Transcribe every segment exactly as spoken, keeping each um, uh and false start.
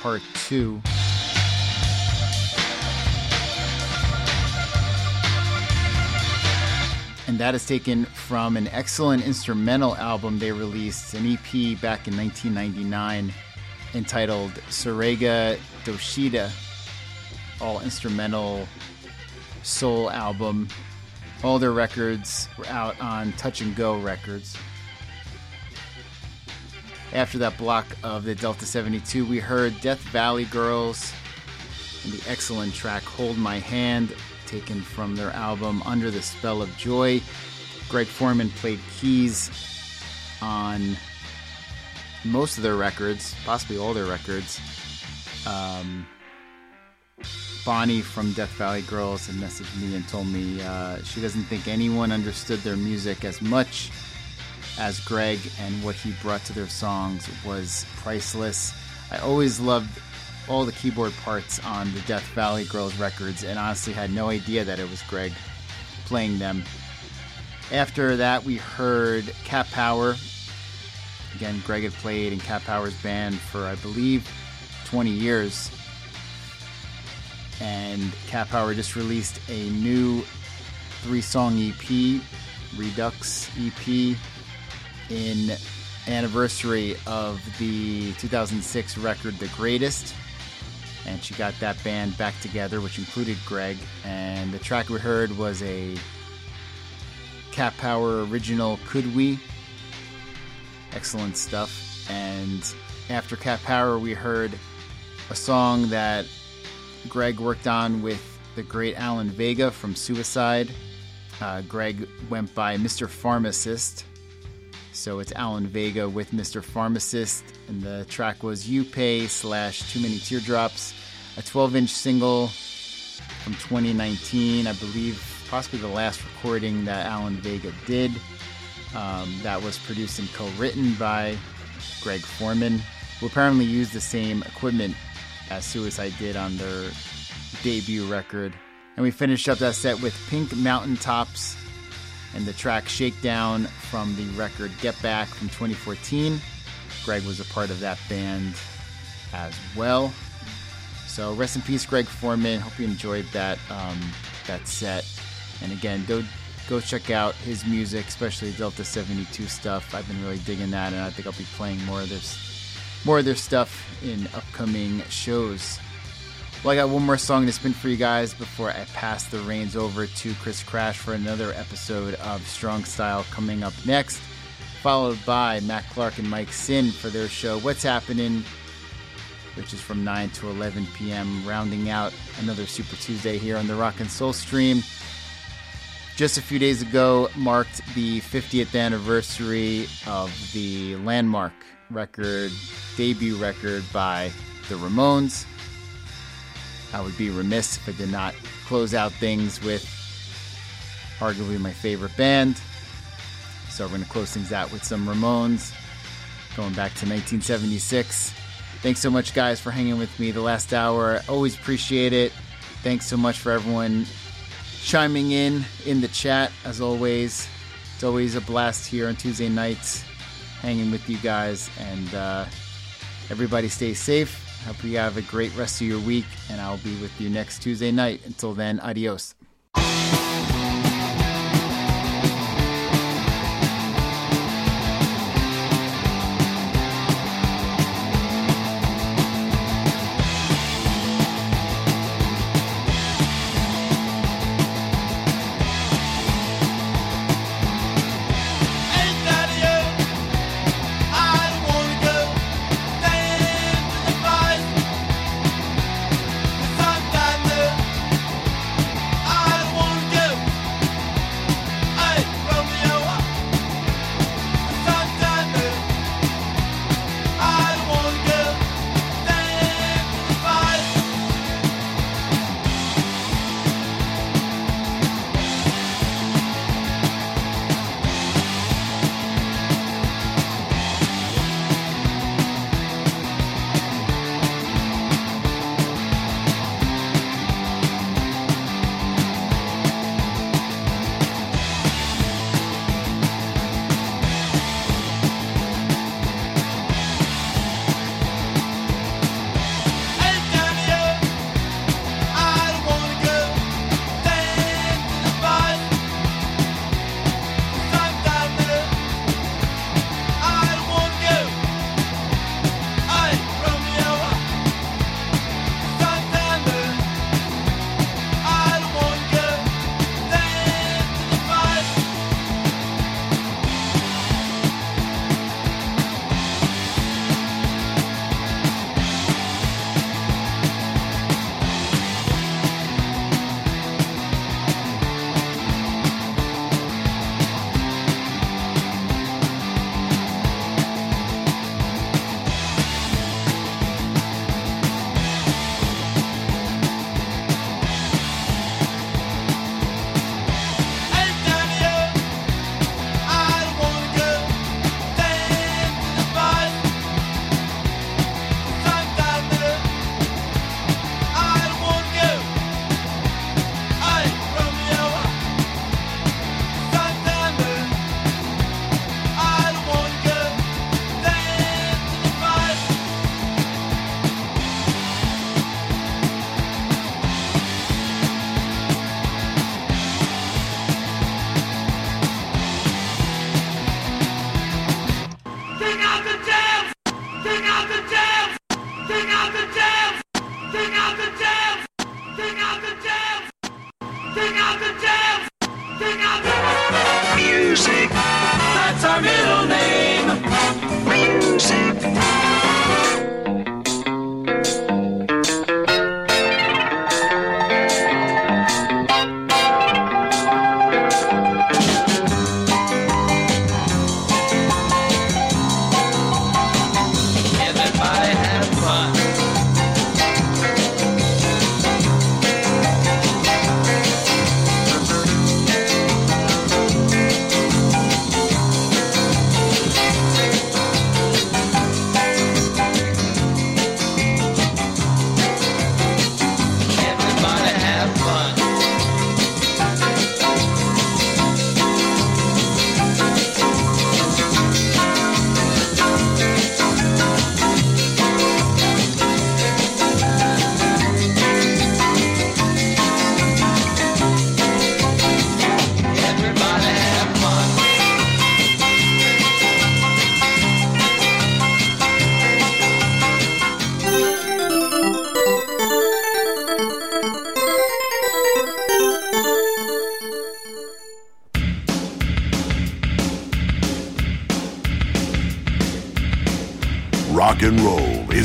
Part two. And that is taken from an excellent instrumental album they released, an E P back in nineteen ninety-nine, entitled Sorega Doshida, all instrumental soul album. All their records were out on Touch and Go Records. After that block of the Delta seventy-two, we heard Death Valley Girls and the excellent track Hold My Hand, taken from their album Under the Spell of Joy. Greg Foreman played keys on most of their records, possibly all their records. Um, Bonnie from Death Valley Girls had messaged me and told me uh, she doesn't think anyone understood their music as much as Greg, and what he brought to their songs was priceless. I always loved all the keyboard parts on the Death Valley Girls records, and honestly had no idea that it was Greg playing them. After that, we heard Cat Power. Again, Greg had played in Cat Power's band for, I believe, twenty years. And Cat Power just released a new three-song E P, Redux E P, in anniversary of the two thousand six record The Greatest. And she got that band back together, which included Greg. And the track we heard was a Cat Power original, Could We? Excellent stuff. And after Cat Power, we heard a song that Greg worked on with the great Alan Vega from Suicide. Uh, Greg went by Mister Pharmacist. So it's Alan Vega with Mister Pharmacist, and the track was You Pay slash Too Many Teardrops, a twelve-inch single from twenty nineteen, I believe, possibly the last recording that Alan Vega did. Um, that was produced and co-written by Greg Foreman, who apparently used the same equipment as Suicide did on their debut record. And we finished up that set with Pink Mountaintops and the track Shakedown from the record Get Back from twenty fourteen. Greg was a part of that band as well. So rest in peace, Greg Foreman. Hope you enjoyed that um, that set. And again, go, go check out his music, especially Delta seventy-two stuff. I've been really digging that, and I think I'll be playing more of this, more of their stuff in upcoming shows. Well, I got one more song to spin for you guys before I pass the reins over to Chris Crash for another episode of Strong Style coming up next, followed by Matt Clark and Mike Sin for their show What's Happening, which is from nine to eleven p.m., rounding out another Super Tuesday here on the Rock and Soul Stream. Just a few days ago marked the fiftieth anniversary of the landmark record, debut record by the Ramones. I would be remiss if I did not close out things with arguably my favorite band. So we're going to close things out with some Ramones, going back to nineteen seventy-six. Thanks so much, guys, for hanging with me the last hour. Always appreciate it. Thanks so much for everyone chiming in in the chat, as always. It's always a blast here on Tuesday nights, hanging with you guys. And uh, everybody stay safe. Hope you have a great rest of your week, and I'll be with you next Tuesday night. Until then, adios. I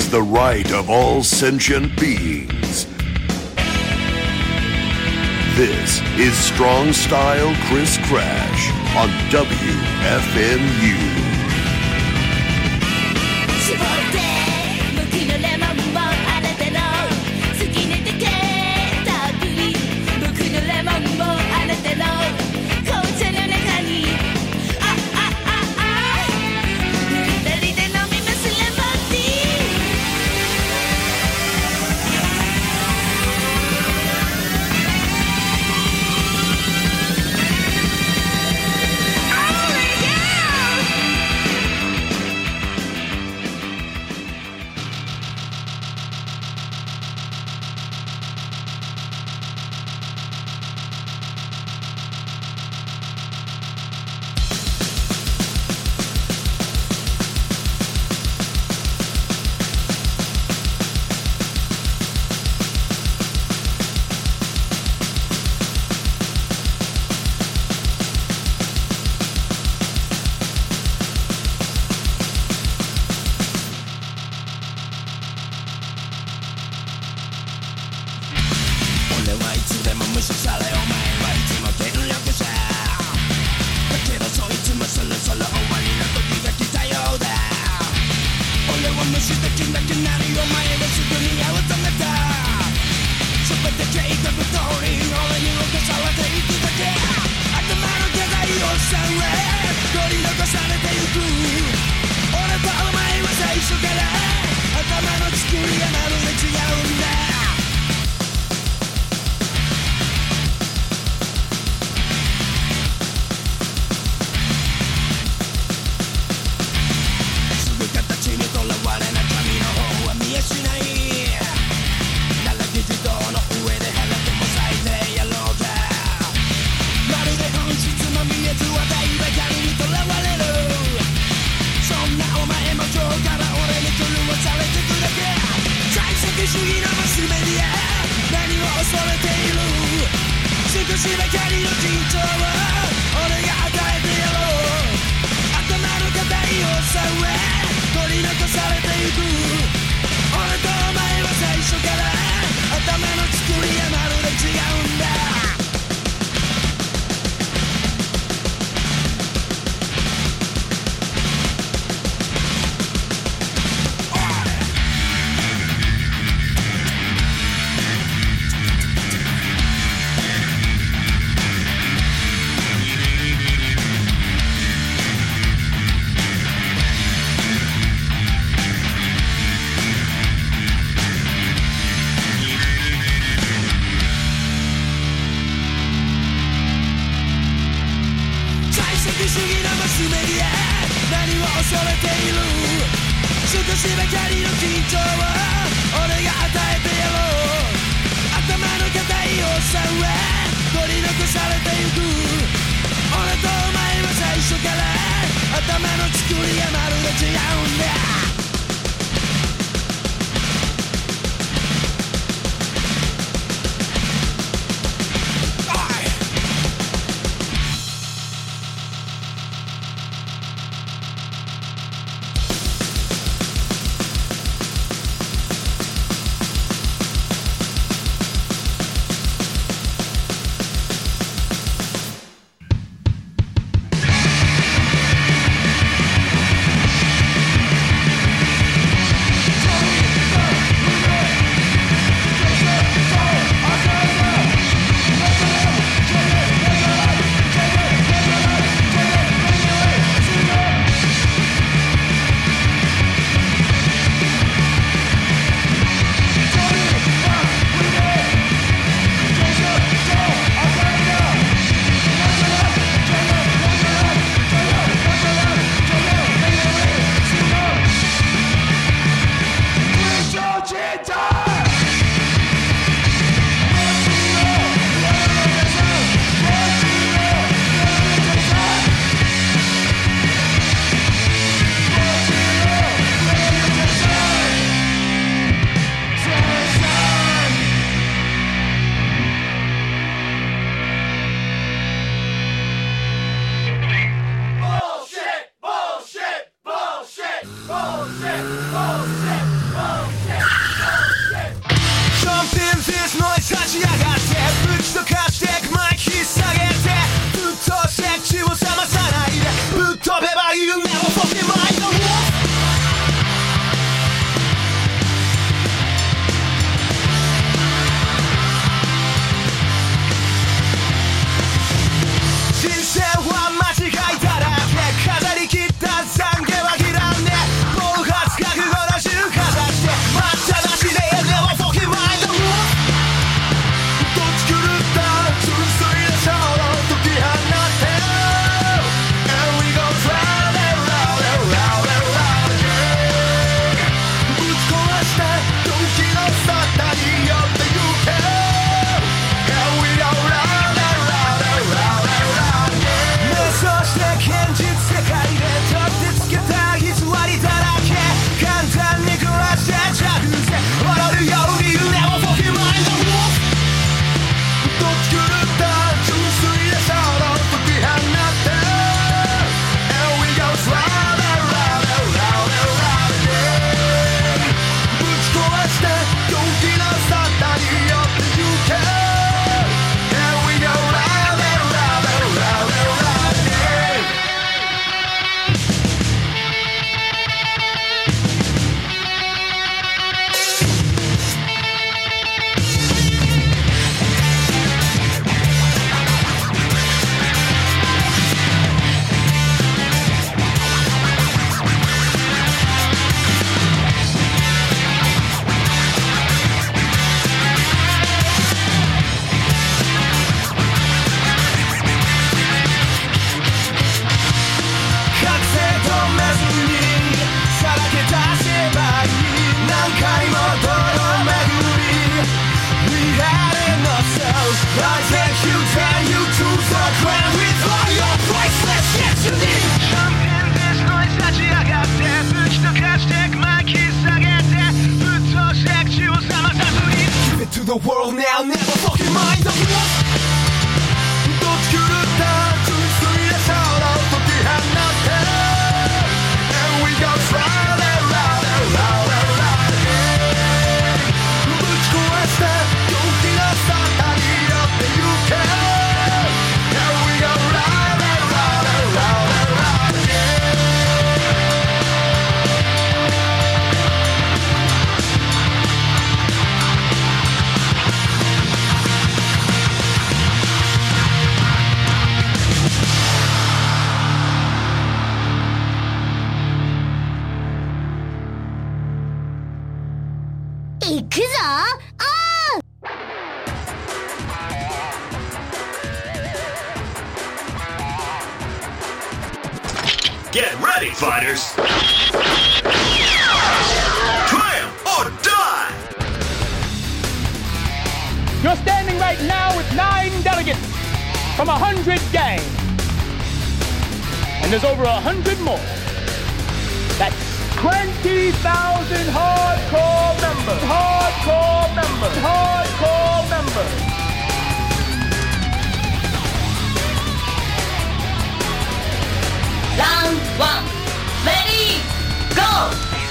is the right of all sentient beings. This is Strong Style Chris Crash on W F M U. 「 the world now, never fucking mind. Don't you want? どっち狂った純粋なシャウト解き放って And we go round and round and round and round again ぶち壊して陽気なサタになってゆけ And we go round and round and round and round again 行くぞあー Get ready, fighters! Triumph or die! You're standing right now with nine delegates from a hundred gangs. And there's over a hundred more. That's twenty thousand hardcore members. Hardcore members. Hardcore members. Round one. Ready, go!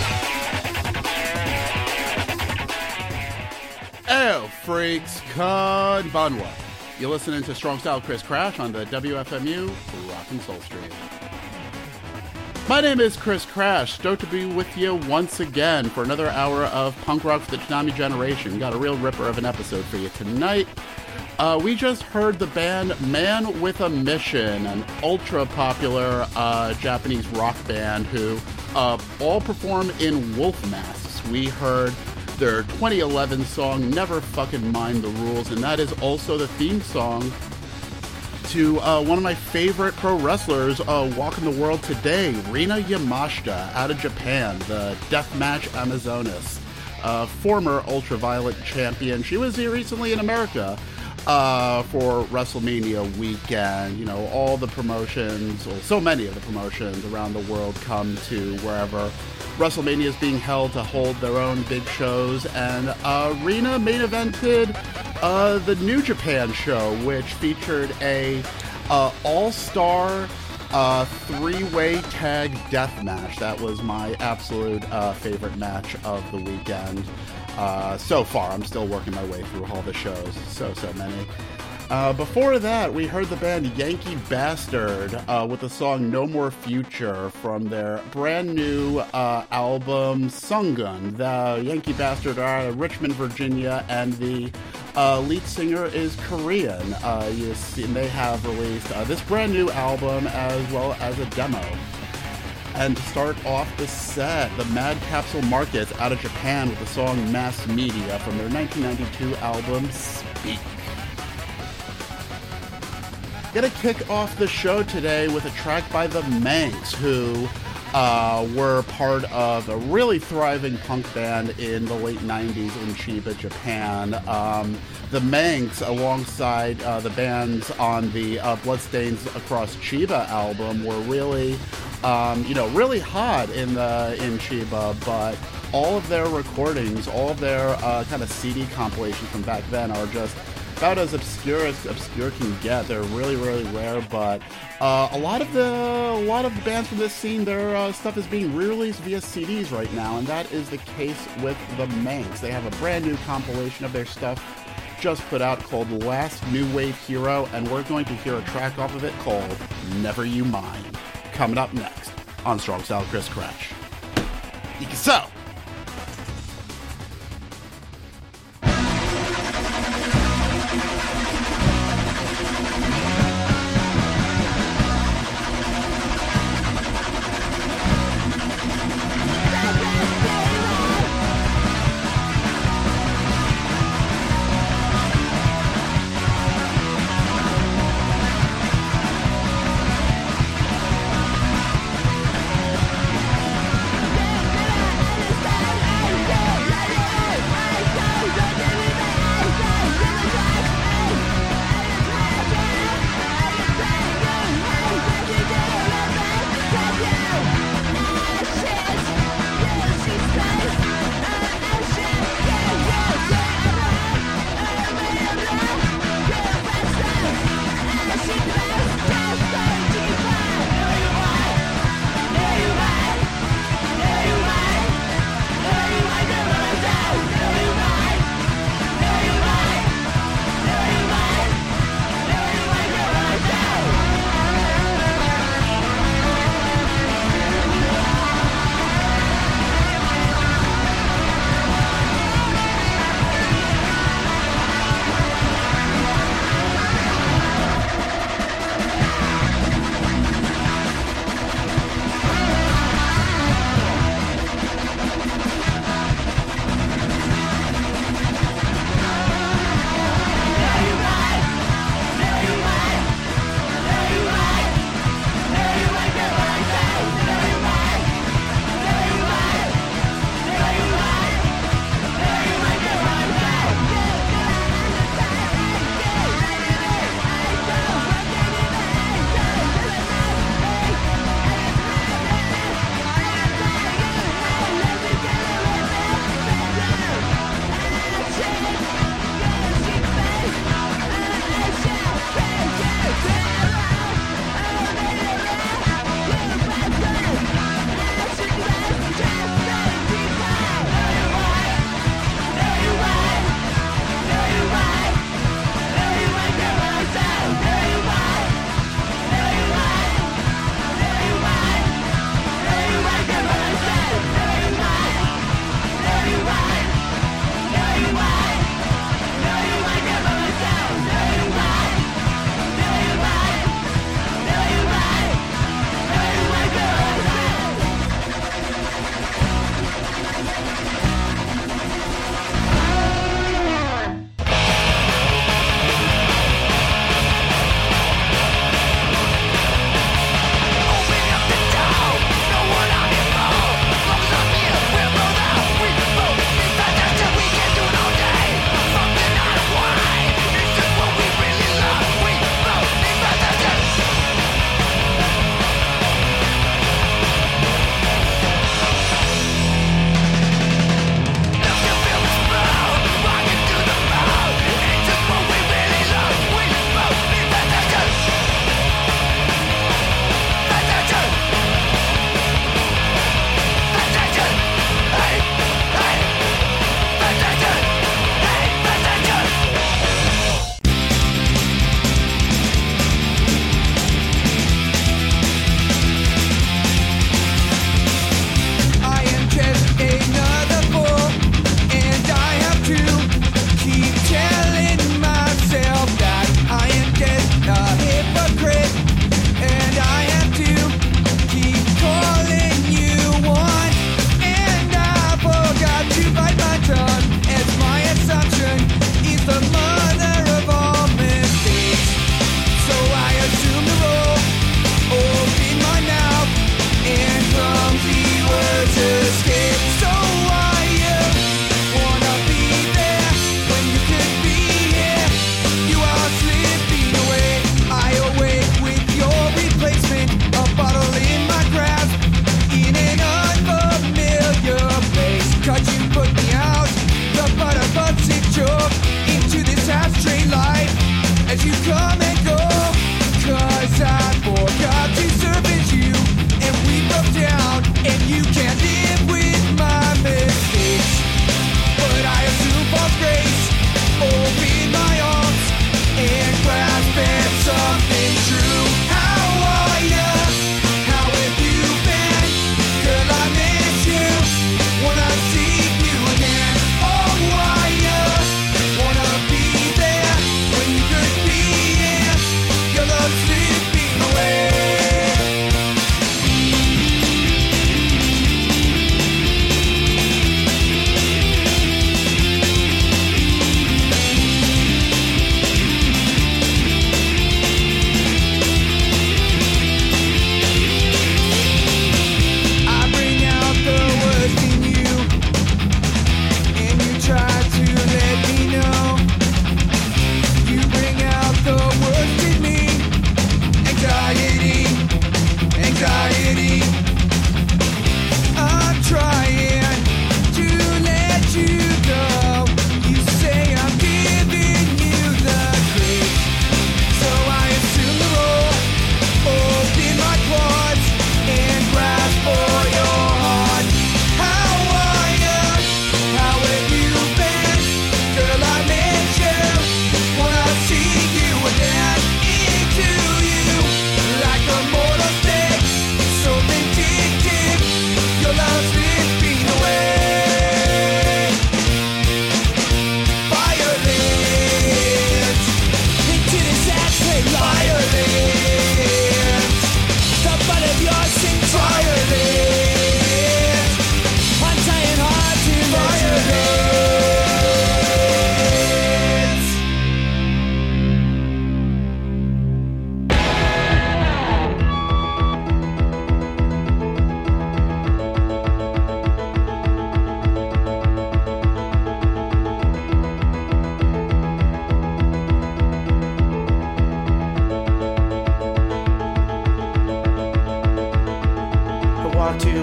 Ew, freaks, konbanwa. You're listening to Strong Style Chris Crash on the W F M U Rockin' Soul Stream. My name is Chris Crash, stoked to be with you once again for another hour of punk rock for the Toonami generation. Got a real ripper of an episode for you tonight. Uh, we just heard the band Man with a Mission, an ultra-popular uh, Japanese rock band who uh, all perform in wolf masks. We heard their twenty eleven song, Never Fucking Mind the Rules, and that is also the theme song to uh, one of my favorite pro wrestlers uh, walking the world today, Rina Yamashita, out of Japan, the Deathmatch Amazonas, uh, former Ultraviolet champion. She was here recently in America uh, for WrestleMania weekend. You know, all the promotions, or so many of the promotions around the world come to wherever WrestleMania is being held to hold their own big shows, and uh, Rina main evented uh, the New Japan show, which featured a uh, all-star uh, three-way tag death match. That was my absolute uh, favorite match of the weekend uh, so far. I'm still working my way through all the shows, so, so many. Uh, before that, we heard the band Yankee Bastard uh, with the song No More Future from their brand new uh, album Sungun. The Yankee Bastard are out of Richmond, Virginia, and the uh, lead singer is Korean. Uh, you see, and they have released uh, this brand new album as well as a demo. And to start off the set, the Mad Capsule Markets out of Japan with the song Mass Media from their nineteen ninety-two album Speak. Gonna kick off the show today with a track by the Manx, who uh, were part of a really thriving punk band in the late nineties in Chiba, Japan. Um, the Manx, alongside uh, the bands on the uh, Bloodstains Across Chiba album, were really, um, you know, really hot in the in Chiba, but all of their recordings, all of their uh, kind of C D compilations from back then are just about as obscure as obscure can get. They're really, really rare, but uh, a lot of the a lot of the bands from this scene, their uh, stuff is being re-released via C Ds right now, and that is the case with the Manx. They have a brand new compilation of their stuff just put out called Last New Wave Hero, and we're going to hear a track off of it called Never You Mind. Coming up next on Strong Style Chris Crash. Ikaso!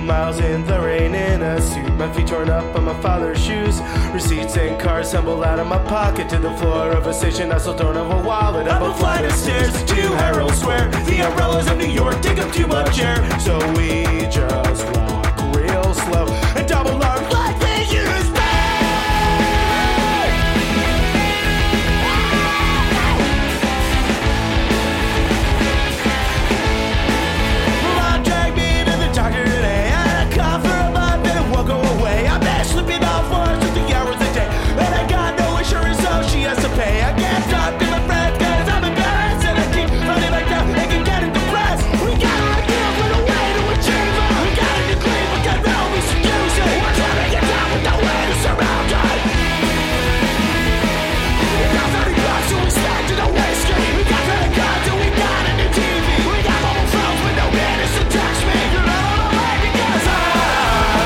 miles in the rain in a suit. My feet torn up on my father's shoes. Receipts and cards tumbled out of my pocket to the floor of a station. I still don't have a wallet. Up a flight of stairs to Herald Square. The umbrellas of New York take up too much air. So we just walk real slow and double arm like they used to. Mom dragged me to the doctor today. I had a cough for a month and it won't go away. I've been slipping off once fifty hours a day, and I got no insurance, so she has to pay. I can't talk to my friends cause I'm embarrassed, and I keep running back down and can get depressed. We got an idea for the way to achieve it. We got a new claim, but can't know we should use it. We're trying to get down with no way to surround it. We got thirty bucks and we spent in a whiskey. We got credit cards and we got a new T V. We got mobile phones with no minutes to text me. You're not on the way because I'm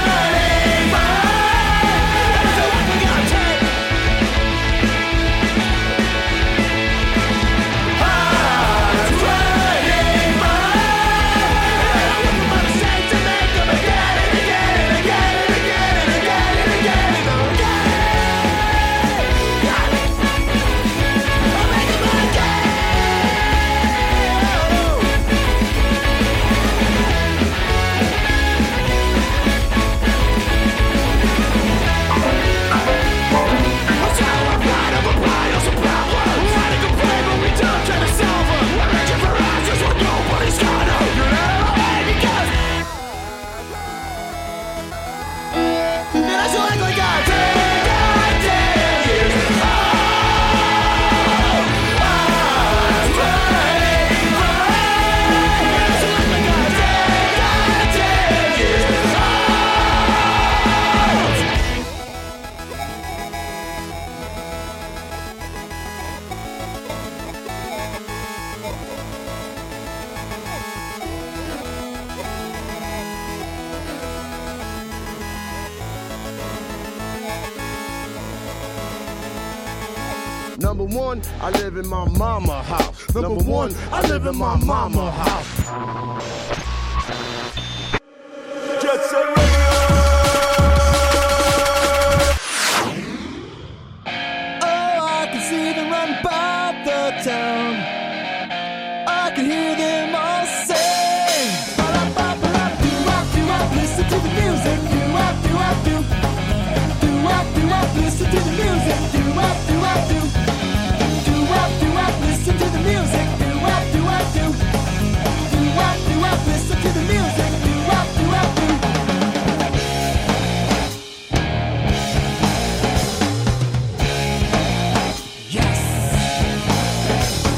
twenty-five. And I feel like we got tape. I'm twenty-five. And I look for my mistakes and make them again and again and again and again and again and again and again. I'll make them again. I'll tell them I'm right of a blind or some problem. We're trying to complain, but we don't try to solve them. We're reaching for answers when nobody's gonna. You're not on the way because. And I feel like like I did, I did years. Oh, I'm twenty-five. And I feel like like I did, I did years. Oh. Number one, I live in my mama house. Number one, I live in my mama house. Jet Set Radio. Oh, I can see them run by the town. I can hear them all say, "Ba-da-ba-ba-da-doo-wop-doo-wop." Listen to the music, doo-wop-doo-wop-doo. Doo-wop-doo-wop, listen to the music, doo-wop-doo-wop-doo. Doo-wop-doo-wop, listen to the music, doo-wop-doo-wop-doo. Doo-wop-doo-wop, listen to the music, doo-wop-doo-wop-doo. Yes.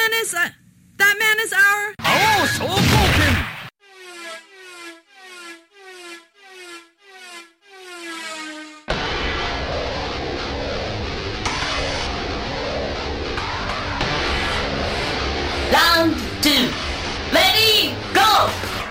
man is uh, that man is our. Oh, so broken. Round two. Ready, go!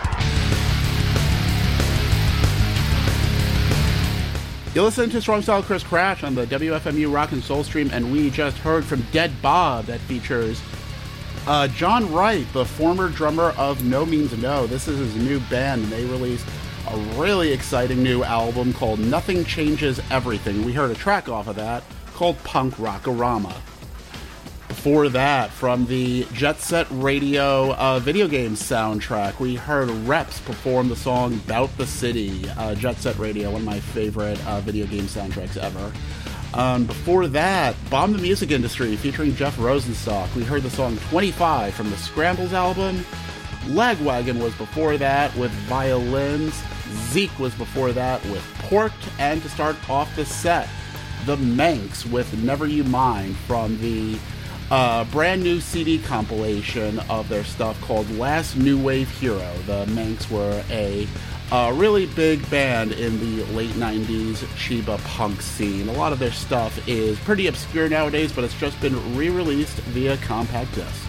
You're listening to Strong Style Chris Crash on the W F M U Rock and Soul Stream, and we just heard from Dead Bob that features uh, John Wright, the former drummer of No Means No. This is his new band, and they released a really exciting new album called Nothing Changes Everything. We heard a track off of that called Punk Rockorama. Before that, from the Jet Set Radio uh, video game soundtrack, we heard Reps perform the song Bout the City. Uh, Jet Set Radio, one of my favorite uh, video game soundtracks ever. Um, before that, Bomb the Music Industry featuring Jeff Rosenstock. We heard the song twenty-five from the Scrambles album. Lagwagon was before that with Violins. Zeke was before that with Porked. And to start off the set, the Manx with Never You Mind from the Uh, brand new C D compilation of their stuff called Last New Wave Hero. The Manx were a uh, really big band in the late nineties Chiba punk scene. A lot of their stuff is pretty obscure nowadays, but it's just been re-released via compact disc.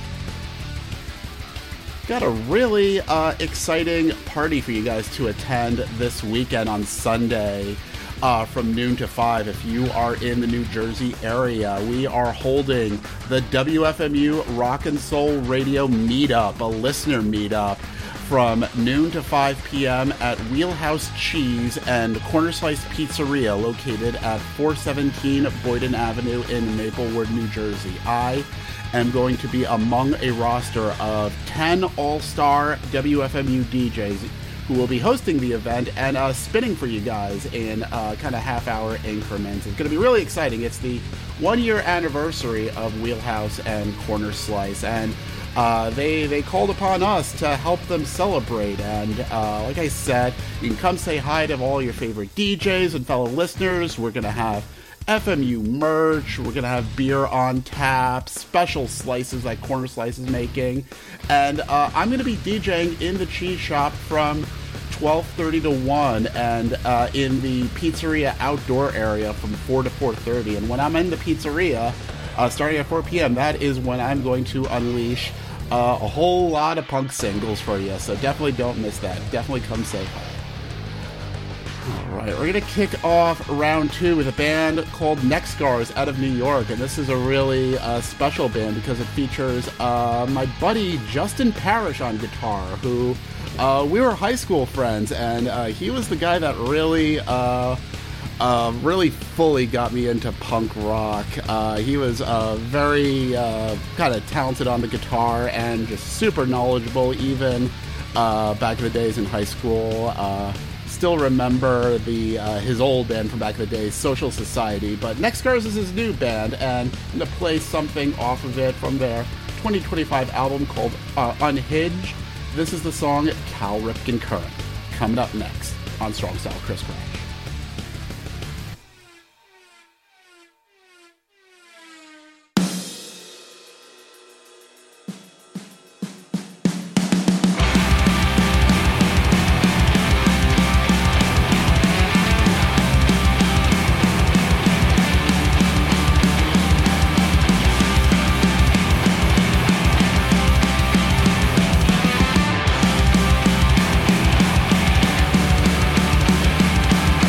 Got a really uh, exciting party for you guys to attend this weekend on Sunday. Uh, from noon to five. If you are in the New Jersey area, we are holding the W F M U Rock and Soul Radio Meetup, a listener meetup, from noon to five p.m. at Wheelhouse Cheese and Corner Slice Pizzeria, located at four seventeen Boyden Avenue in Maplewood, New Jersey. I am going to be among a roster of ten all-star W F M U D Js who will be hosting the event and uh, spinning for you guys in uh, kind of half-hour increments. It's going to be really exciting. It's the one-year anniversary of Wheelhouse and Corner Slice, and uh, they they called upon us to help them celebrate. And uh, like I said, you can come say hi to all your favorite D Js and fellow listeners. We're going to have F M U merch, we're gonna have beer on tap, special slices like Corner Slice is making, and uh, I'm gonna be DJing in the cheese shop from twelve thirty to one, and uh, in the pizzeria outdoor area from four to four thirty. And when I'm in the pizzeria, uh, starting at four p.m., that is when I'm going to unleash uh, a whole lot of punk singles for you, so definitely don't miss that. Definitely come say hi. Alright, we're going to kick off round two with a band called Neck Scars out of New York, and this is a really uh, special band because it features uh, my buddy Justin Parrish on guitar, who uh, we were high school friends, and uh, he was the guy that really, uh, uh, really fully got me into punk rock. Uh, he was uh, very uh, kind of talented on the guitar and just super knowledgeable, even uh, back in the days in high school. Uh, Still remember the uh, his old band from back in the day, Social Society, but Neck Scars is his new band, and I'm going to play something off of it from their twenty twenty-five album called uh, Unhinged. This is the song Cal Ripken Current, coming up next on Strong Style Chris Crash. Thank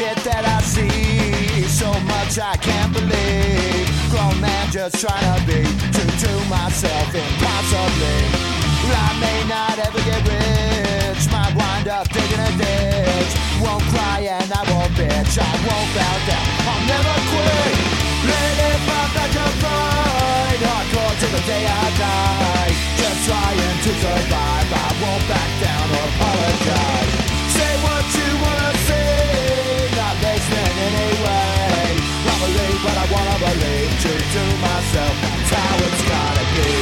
bullshit that I see, so much I can't believe. Grown man just trying to be true to myself, impossibly. I may not ever get rich, might wind up digging a ditch. Won't cry and I won't bitch, I won't bow down, I'll never quit. Let it pop like a fight, hardcore till the day I die. Just trying to survive, I won't back down or apologize. Say what you wanna say, not listening anyway. I believe what I wanna believe, true to myself, that's how it's gotta be.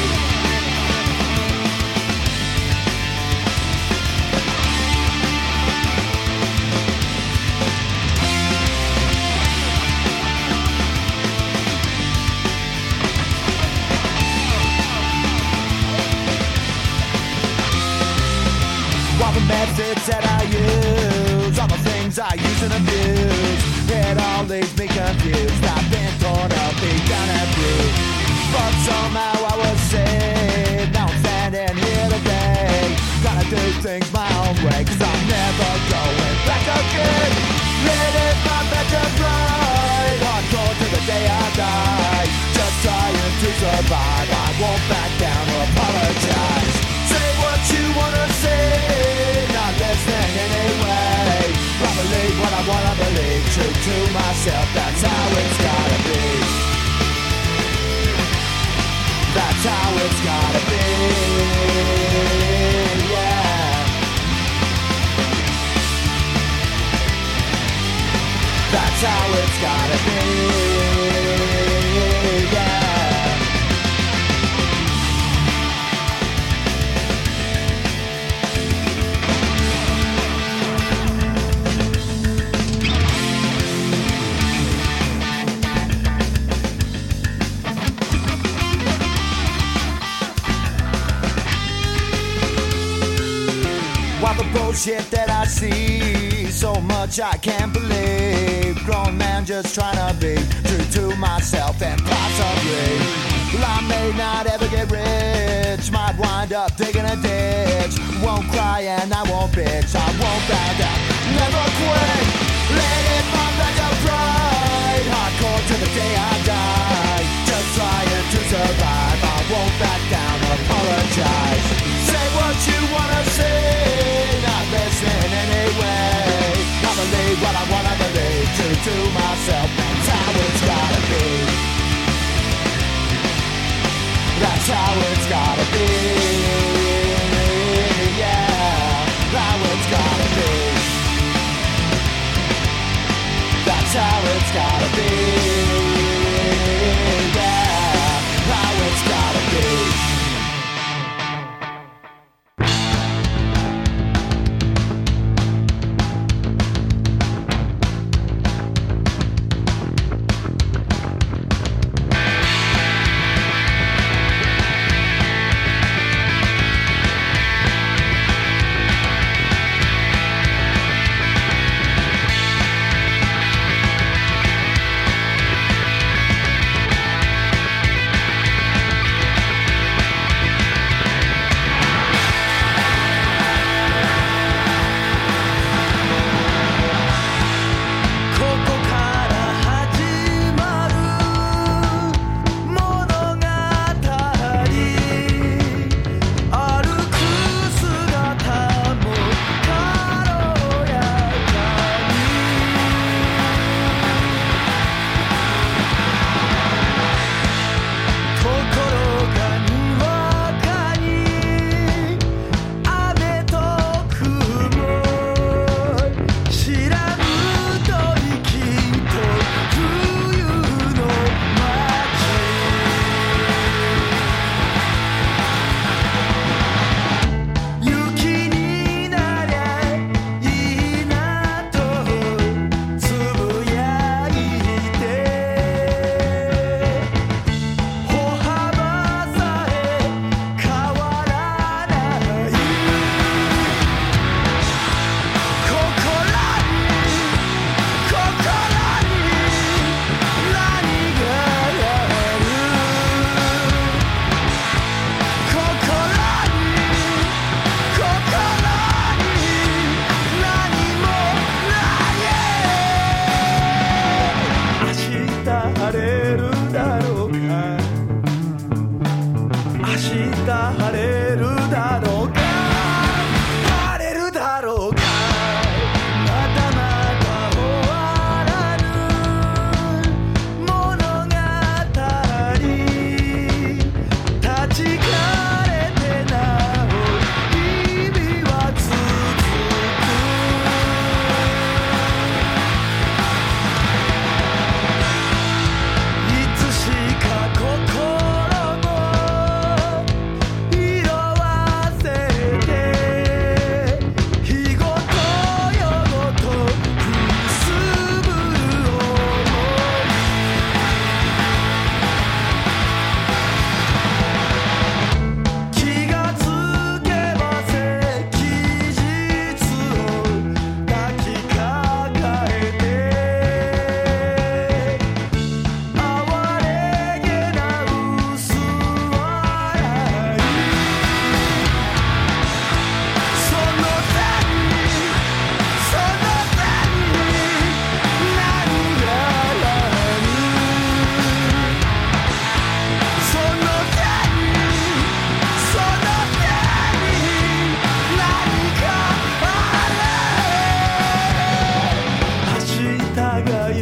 All the methods that I use, all the things I use and abuse, it all leaves me confused. I've been torn up, beat down and bruised, but somehow I was saved. Now I'm standing here today, gotta do things my own way, cause I'm never going back again. Let it my better right, hardcore to the day I die. Just trying to survive, I won't back down or apologize. Say what you wanna say, not listening anyway. I believe what I wanna believe, true to myself, that's how it's gotta be. That's how it's gotta be, yeah. That's how it's gotta be, yeah. All the bullshit that I see, so much I can't believe. Grown man just trying to be true to myself and possibly. Well, I may not ever get rich, might wind up digging a ditch. Won't cry and I won't bitch, I won't bow down, never quit. Let it pop like a pride, hardcore to the day I die. Just trying to survive, I won't back down or apologize. Say what you wanna say, not listening anyway. I believe what I wanna believe, true to myself, that's how it's gotta be. That's how it's gotta be, yeah. How it's gotta be. That's how it's gotta be, yeah. How it's gotta be.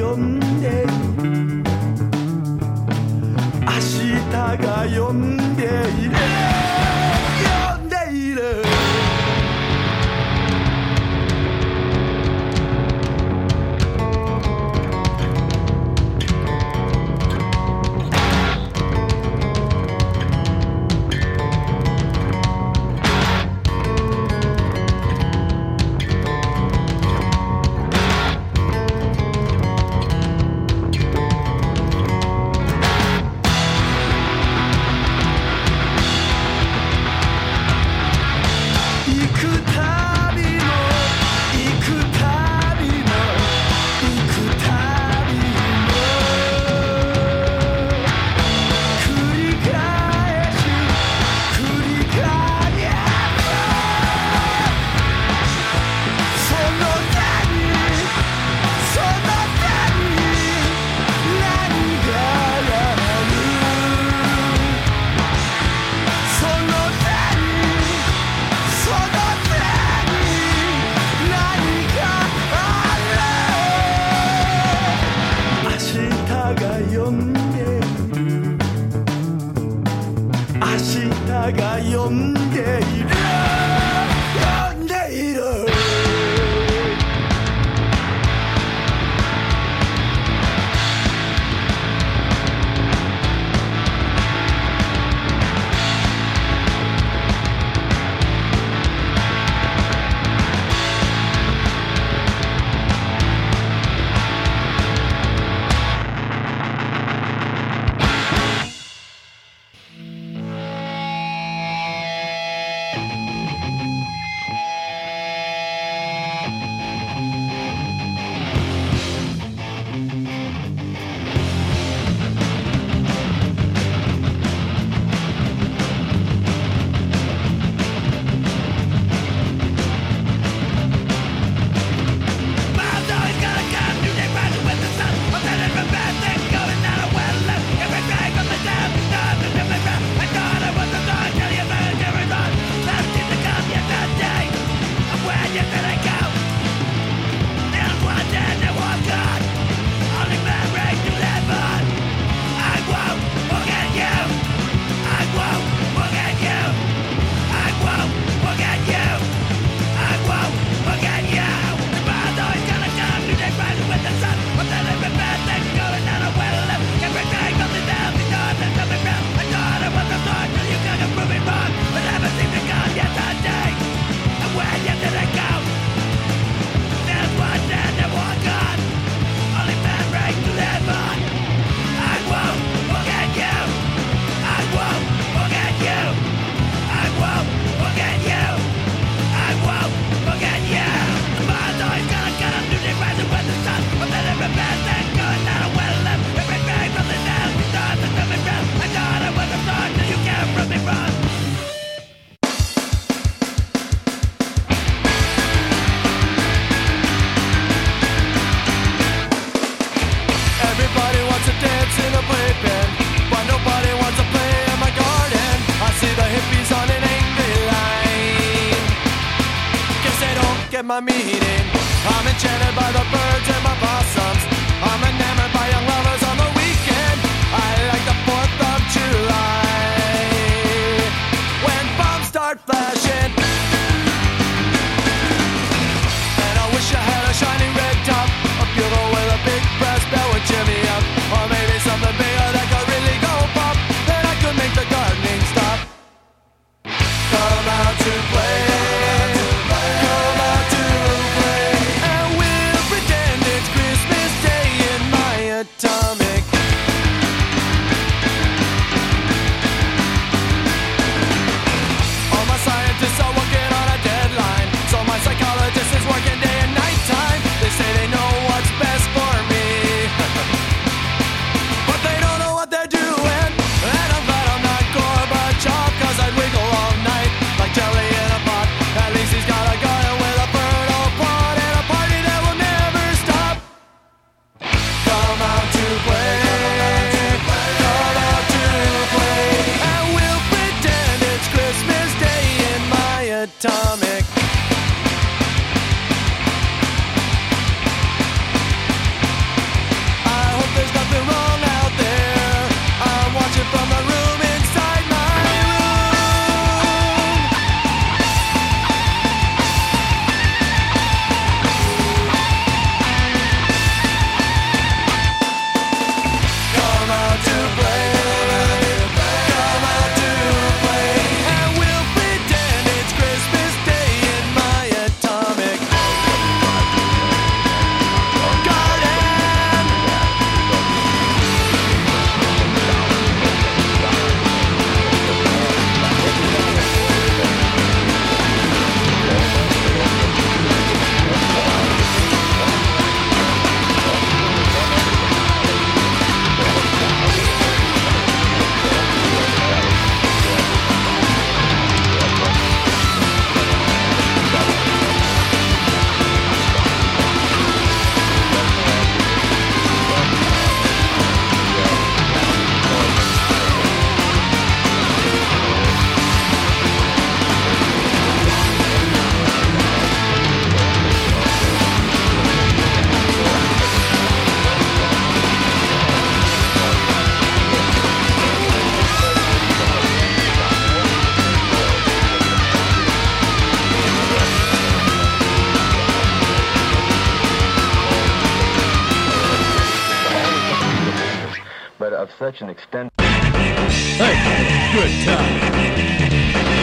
呼んでいる明日が呼んでいる呼んでいる My meaning. I'm enchanted by the birds and my blossoms. I'm enamored by young lovers on the weekend. I like the fourth of July when bombs start flashing. And I wish I had a shiny red top, a bugle with a big brass bell would cheer me up, or maybe something bigger that could really go pop. Then I could make the gardening stop. Come out to play. Atomic. All my scientists are working on a deadline, so my psychologist is working day and night time. They say they know what's best for me, but they don't know what they're doing. And I'm glad I'm not Gorbachev, cause I'd wiggle all night like jelly in a pot. At least he's got a garden with a fertile plot and a party that will never stop. Come out to of such an extent. Hey, good time.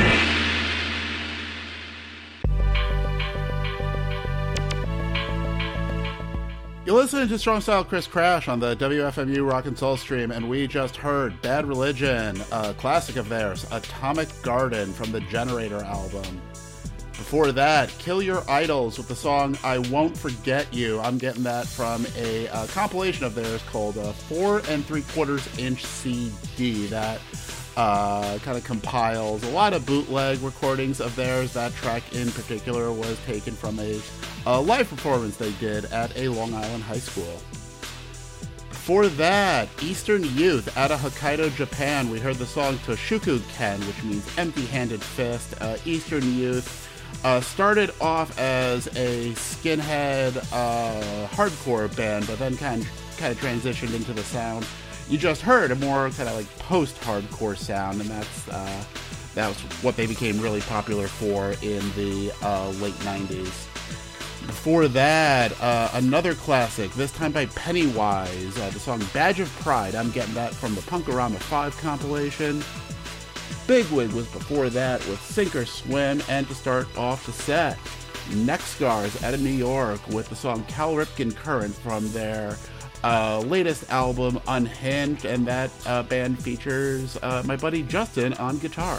You're listening to Strong Style Chris Crash on the W F M U Rock and Soul stream, and we just heard Bad Religion, a classic of theirs, Atomic Garden from the Generator album. Before that, Kill Your Idols with the song I Won't Forget You. I'm getting that from a uh, compilation of theirs called uh, Four and Three Quarters Inch C D that uh, kind of compiles a lot of bootleg recordings of theirs. That track in particular was taken from a, a live performance they did at a Long Island high school. Before that, Eastern Youth out of Hokkaido, Japan. We heard the song Toshuku Ken, which means empty-handed fist. Uh, Eastern Youth Uh, started off as a skinhead uh, hardcore band, but then kind of, kind of transitioned into the sound you just heard, a more kind of like post-hardcore sound, and that's uh, that was what they became really popular for in the uh, late nineties. Before that, uh, another classic, this time by Pennywise, uh, the song Badge of Pride. I'm getting that from the Punkorama five compilation. Bigwig was before that with Sink or Swim, and to start off the set, Next Scars out of New York with the song Cal Ripken Current from their uh, latest album Unhinged, and that uh, band features uh, my buddy Justin on guitar.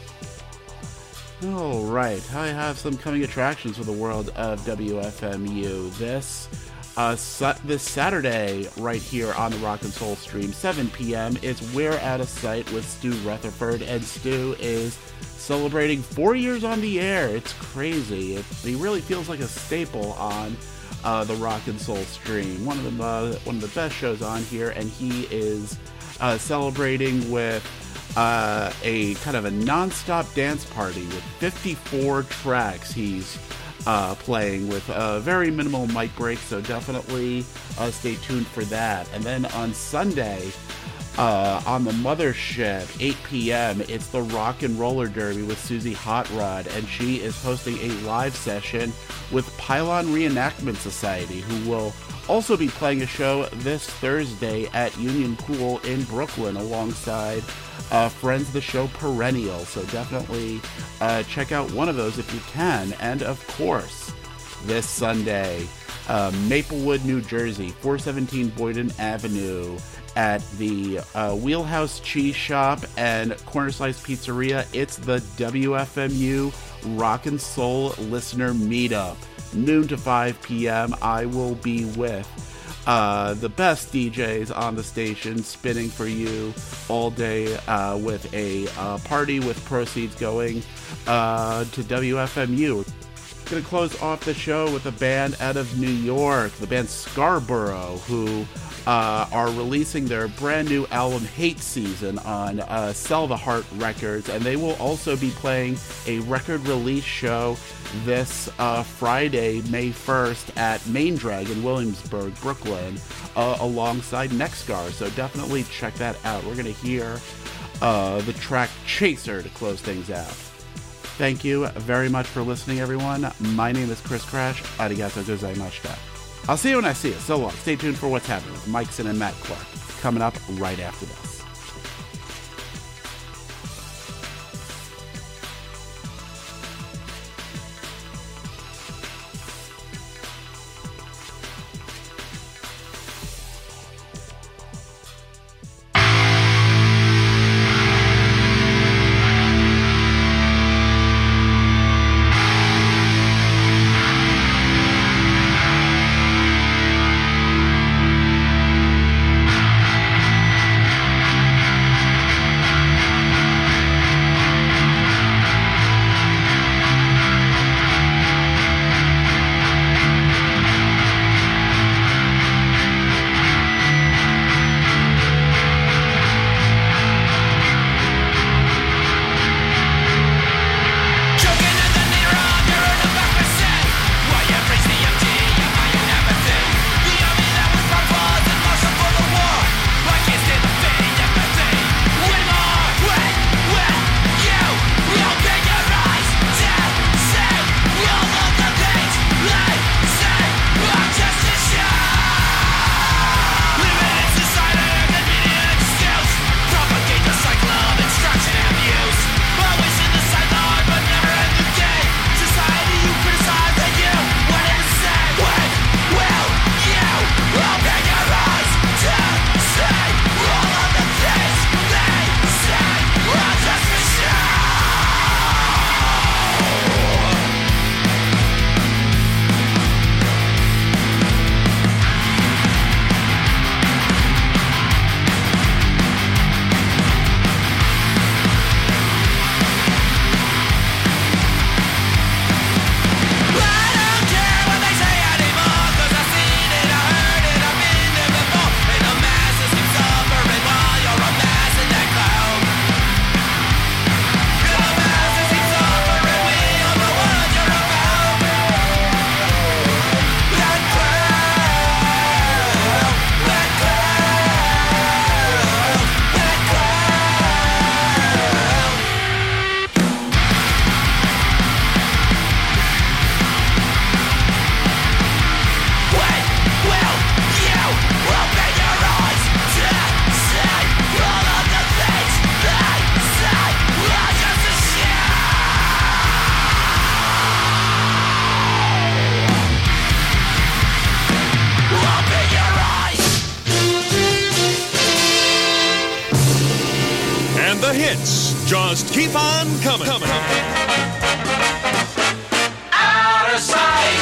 Alright, I have some coming attractions for the world of W F M U. This Uh, su- this Saturday, right here on the Rock and Soul stream, seven p.m., it's We're Out of Sight with Stu Rutherford, and Stu is celebrating four years on the air. It's crazy. It, he really feels like a staple on uh, the Rock and Soul stream. One of the uh, one of the best shows on here, and he is uh, celebrating with uh, a kind of a non-stop dance party with fifty-four tracks. He's Uh, playing with uh, very minimal mic breaks, so definitely uh, stay tuned for that. And then on Sunday, uh, on the Mothership, eight p.m., it's the Rock and Roller Derby with Susie Hot Rod, and she is hosting a live session with Pylon Reenactment Society, who will also be playing a show this Thursday at Union Pool in Brooklyn alongside Uh, friends of the show Perennial, so definitely uh, check out one of those if you can. And of course, this Sunday, uh, Maplewood, New Jersey, four seventeen Boyden Avenue, at the uh, Wheelhouse Cheese Shop and Corner Slice Pizzeria. It's the W F M U Rock and Soul Listener Meetup, noon to five p.m. I will be with Uh, the best D Js on the station, spinning for you all day uh, with a uh, party with proceeds going uh, to W F M U. Gonna close off the show with a band out of New York, the band Scarborough, who uh, are releasing their brand new album Hate Season on uh, Sell the Heart Records, and they will also be playing a record release show this uh, Friday, May first, at Main Drag in Williamsburg, Brooklyn, uh, alongside Nextgar. So definitely check that out. We're going to hear uh, the track Chaser to close things out. Thank you very much for listening, everyone. My name is Chris Crash. Arigato gozaimashita. I'll see you when I see you. So long. Stay tuned for what's happening with Mike Sin and Matt Clark coming up right after this. Thank The hits just keep on coming. coming. Out of sight.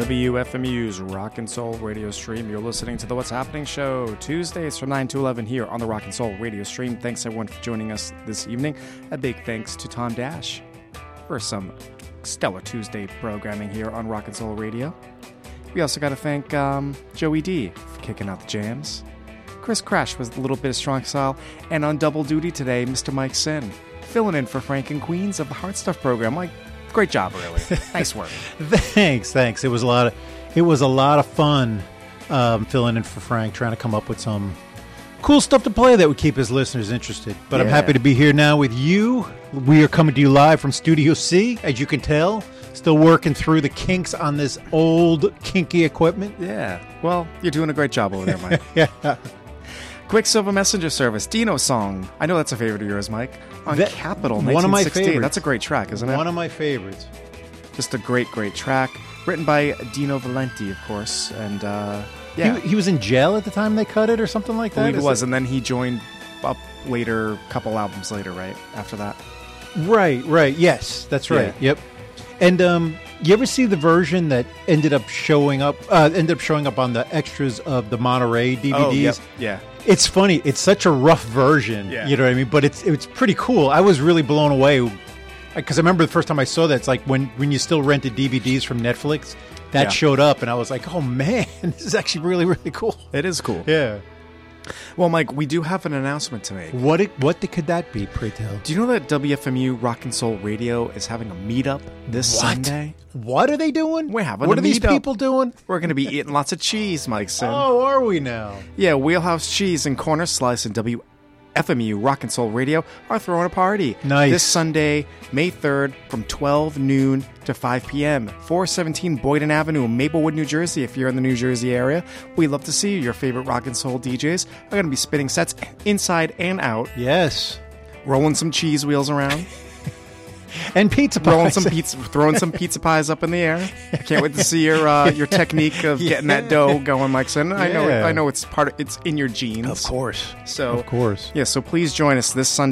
W F M U's Rock and Soul radio stream. You're listening to the What's Happening show, Tuesdays from nine to eleven here on the Rock and Soul radio stream. Thanks everyone for joining us this evening. A big thanks to Tom Dash for some stellar Tuesday programming here on Rock and Soul radio. We also got to thank um, Joey D for kicking out the jams. Chris Crash was a little bit of strong style, and on double duty today, Mister Mike Sin, filling in for Frank and Queens of the Heart Stuff program. Mike, great job, really. Nice work. Thanks, thanks. It was a lot of, it was a lot of fun um, filling in for Frank, trying to come up with some cool stuff to play that would keep his listeners interested. But Yeah. I'm happy to be here now with you. We are coming to you live from Studio C, as you can tell. Still working through the kinks on this old, kinky equipment. Yeah. Well, you're doing a great job over there, Mike. Yeah. Quicksilver Messenger Service, Dino Song. I know that's a favorite of yours, Mike. On That- Capitol, one of my nineteen sixty-eight. favorites. That's a great track, isn't it? One of my favorites. Just a great, great track. Written by Dino Valenti, of course. And, uh, yeah. He, he was in jail at the time they cut it or something like I that? believe it Is was. And then he joined up later, a couple albums later, right? After that. Right, right. Yes, that's right. Yeah. Yep. And um, you ever see the version that ended up showing up? Uh, ended up showing up on the extras of the Monterey D V Ds. Oh, yep. Yeah. It's funny. It's such a rough version. Yeah. You know what I mean? But it's it's pretty cool. I was really blown away because I remember the first time I saw that. It's like when when you still rented D V Ds from Netflix. That Yeah. showed up, and I was like, "Oh man, this is actually really really cool." It is cool. Yeah. Well, Mike, we do have an announcement to make. What it, what could that be? Pray tell. Do you know that W F M U Rock and Soul Radio is having a meetup this What? Sunday? What are they doing? We're having What a are these meetup. people doing? We're going to be eating lots of cheese, Mike said. Oh, are we now? Yeah, Wheelhouse Cheese and Corner Slice and W F M U Rock and Soul Radio are throwing a party. Nice. This Sunday, May third, from twelve noon to five p.m. four seventeen Boyden Avenue, Maplewood, New Jersey. If you're in the New Jersey area, we'd love to see you. Your favorite rock and soul D Js are going to be spinning sets inside and out, Yes. rolling some cheese wheels around, And pizza pies. rolling some pizza, throwing some pizza pies up in the air. I can't wait to see your uh, your technique of getting that dough going, Mike said. I know, Yeah. I know, it's part of, it's in your genes, Of course. So Of course. yeah. So please join us this Sunday.